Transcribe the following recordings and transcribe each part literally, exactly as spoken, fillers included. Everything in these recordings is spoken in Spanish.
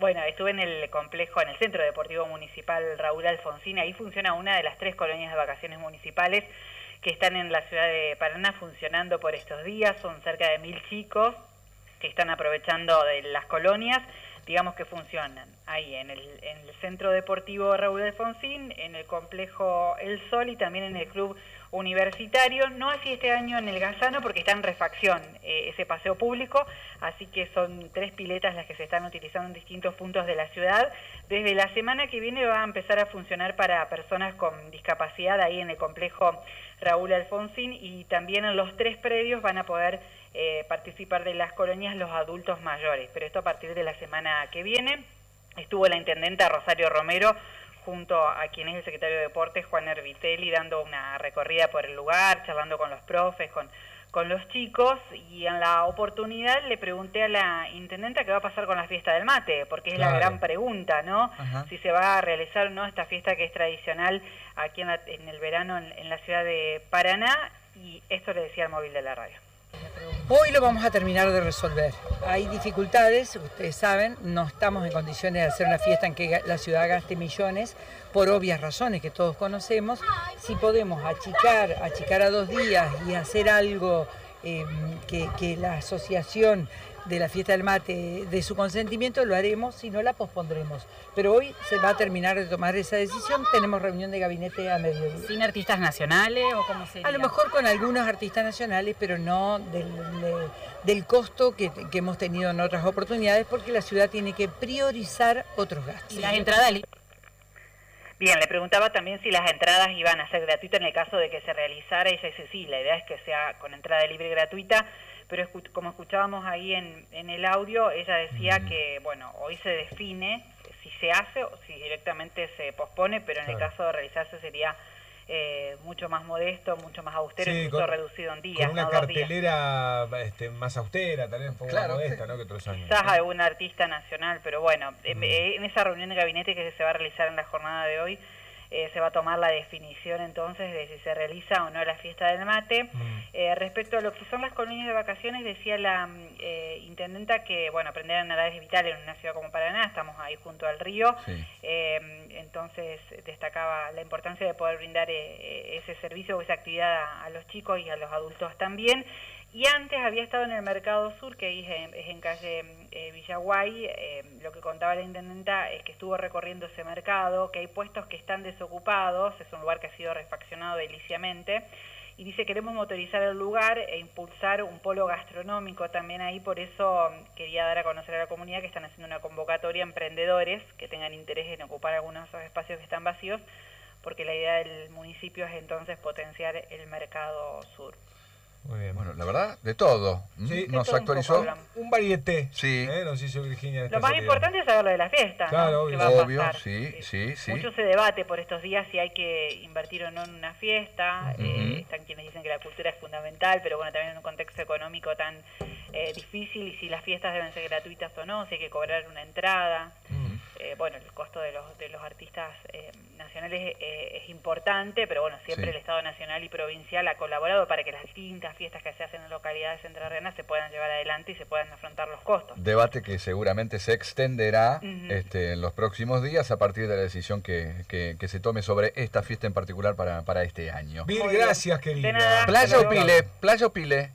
Bueno, estuve en el complejo, en el Centro Deportivo Municipal Raúl Alfonsín. Ahí funciona una de las tres colonias de vacaciones municipales que están en la ciudad de Paraná funcionando por estos días. Son cerca de mil chicos que están aprovechando de las colonias, digamos que funcionan ahí en el, en el Centro Deportivo Raúl Alfonsín, en el complejo El Sol y también en el Club Universitario. No así este año en el Gazano porque está en refacción eh, ese paseo público, así que son tres piletas las que se están utilizando en distintos puntos de la ciudad. Desde la semana que viene va a empezar a funcionar para personas con discapacidad ahí en el complejo Raúl Alfonsín, y también en los tres predios van a poder eh, participar de las colonias los adultos mayores, pero esto a partir de la semana que viene. Estuvo la intendenta Rosario Romero junto a quien es el secretario de Deportes, Juan Ervitelli, dando una recorrida por el lugar, charlando con los profes, con, con los chicos, y en la oportunidad le pregunté a la intendenta qué va a pasar con la fiesta del mate, porque es claro. La gran pregunta, ¿no? Ajá. Si se va a realizar o no esta fiesta que es tradicional aquí en, la, en el verano en, en la ciudad de Paraná, y esto le decía al móvil de la radio. Hoy lo vamos a terminar de resolver. Hay dificultades, ustedes saben, no estamos en condiciones de hacer una fiesta en que la ciudad gaste millones, por obvias razones que todos conocemos. Si podemos achicar, achicar a dos días y hacer algo eh, que, que la asociación de la fiesta del mate de su consentimiento, lo haremos, si no la pospondremos. Pero hoy se va a terminar de tomar esa decisión, tenemos reunión de gabinete a mediodía. ¿Sin artistas nacionales o cómo sería? A lo mejor con algunos artistas nacionales, pero no del, de, del costo que, que hemos tenido en otras oportunidades, porque la ciudad tiene que priorizar otros gastos. ¿Y las entradas? Bien, le preguntaba también si las entradas iban a ser gratuitas en el caso de que se realizara, y ella dice sí, la idea es que sea con entrada libre y gratuita, pero escu como escuchábamos ahí en, en el audio, ella decía mm. que, bueno, hoy se define si se hace o si directamente se pospone, pero en claro. el caso de realizarse sería eh, mucho más modesto, mucho más austero, sí, incluso con, reducido en días. Con una no cartelera este, más austera, tal vez un poco claro, más modesta, ¿no? Que otros años. Quizás algún artista nacional, pero bueno, mm. en, en esa reunión de gabinete que se va a realizar en la jornada de hoy, Eh, se va a tomar la definición entonces de si se realiza o no la fiesta del mate. Mm. Eh, respecto a lo que son las colonias de vacaciones, decía la eh, intendenta que, bueno, aprender a nadar es vital en una ciudad como Paraná, estamos ahí junto al río, sí. eh, entonces destacaba la importancia de poder brindar eh, ese servicio o esa actividad a, a los chicos y a los adultos también. Y antes había estado en el Mercado Sur, que es en, es en calle eh, Villaguay. Eh, lo que contaba la intendenta es que estuvo recorriendo ese mercado, que hay puestos que están desocupados, es un lugar que ha sido refaccionado deliciamente, y dice queremos motorizar el lugar e impulsar un polo gastronómico también ahí, por eso quería dar a conocer a la comunidad que están haciendo una convocatoria a emprendedores que tengan interés en ocupar algunos de esos espacios que están vacíos, porque la idea del municipio es entonces potenciar el Mercado Sur. Muy bien. Bueno, la verdad, de todo. Sí, nos todo actualizó. Un, un varieté. Sí. ¿Eh? Nos hizo Virginia. Lo más importante es saber lo de la fiesta. Claro, ¿no? obvio. Va a obvio sí, sí, sí. Mucho se debate por estos días si hay que invertir o no en una fiesta. Uh-huh. eh, están quienes dicen que la cultura es fundamental, pero bueno, también en un contexto económico tan eh, difícil, y si las fiestas deben ser gratuitas o no, si hay que cobrar una entrada. Uh-huh. eh, bueno, el costo de los, de los artistas eh, nacionales eh, es importante, pero bueno, siempre sí. El Estado nacional y provincial ha colaborado para que las distintas fiestas que se hacen en localidades entrerrianas se puedan llevar adelante y se puedan afrontar los costos. Debate que seguramente se extenderá uh-huh. este, en los próximos días a partir de la decisión que, que, que se tome sobre esta fiesta en particular para, para este año. Mil gracias, querida. ¿Playa o Pile? ¿Playa o Pile?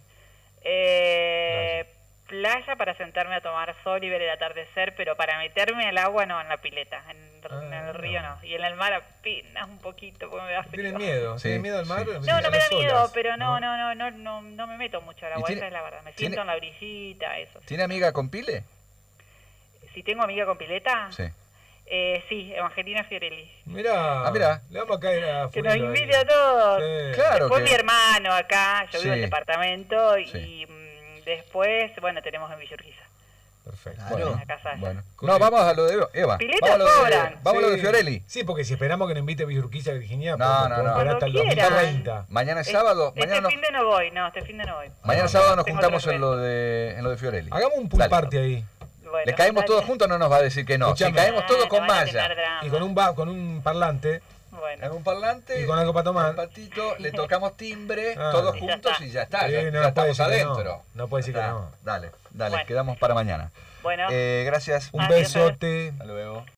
Eh, playa para sentarme a tomar sol y ver el atardecer, pero para meterme al agua no, en la pileta, en, ah, en el río no. no. Y en el mar apenas un poquito, porque me da frío. ¿Tienes miedo? Sí. ¿Tienes miedo al mar? Sí. No, no me da miedo, pero no, no, no, no, no, no me meto mucho al agua, esa es la verdad. Me siento ¿tiene, en la brillita, eso. Sí. ¿Tiene amiga con Pile? Si tengo amiga con pileta. Sí. Eh, sí, Evangelina Fiorelli. Mirá, ah, mirá, le vamos a caer a que nos invite ahí. A todos. Sí. Claro. Después que... mi hermano acá, yo sí. vivo en el departamento, sí. y mmm, después, bueno, tenemos en Villa Urquiza. Perfecto. Bueno, en la casa bueno. No, vamos a lo de Eva. Piletas vamos a lo de, cobran. vamos sí. a lo de Fiorelli. Sí, porque si esperamos que nos invite Villa Urquiza, Virginia, no, no, no. hasta el dos mil treinta. Mañana es sábado. Este mañana fin de no voy, no, este fin de no voy. Mañana no, sábado nos tengo juntamos en lo de en lo de Fiorelli. Hagamos un pool party ahí. Bueno, ¿le caemos dale. todos juntos? No nos va a decir que no. Escuchame. Si caemos todos Ah, con no malla drama. Y con un, ba con un parlante. Bueno. En un parlante. Y con algo para tomar. El patito, le tocamos timbre, Ah. todos Y ya juntos está. y ya está. Sí, ya, no ya puede estamos decir que no. adentro. No puede decir que Está. no. Dale, dale, Bueno. quedamos para mañana. Bueno, Eh, gracias. Un Adiós, besote. Hasta luego.